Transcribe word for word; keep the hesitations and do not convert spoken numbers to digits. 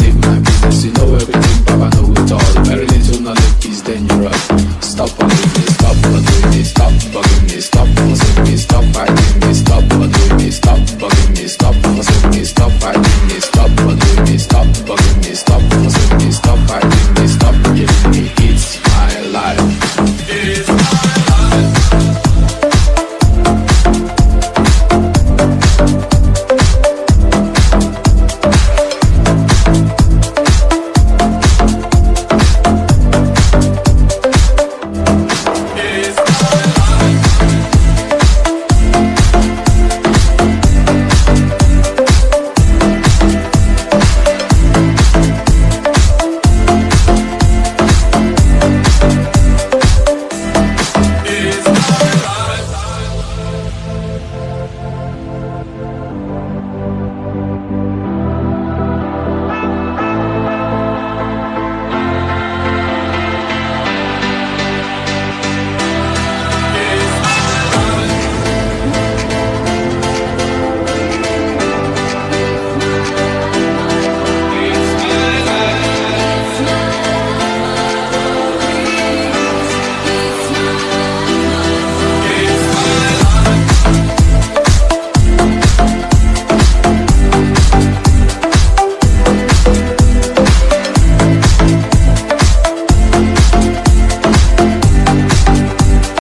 in my business. You know everything, Papa know it all. Very little knowledge is dangerous. Stop bugging me, stop bugging me, stop bugging me, stop fussing me, stop fighting me, stop bugging me, stop bugging me, stop fussing me, stop fighting me, stop bugging me, stop bugging me, stop fussing me, stop fighting me.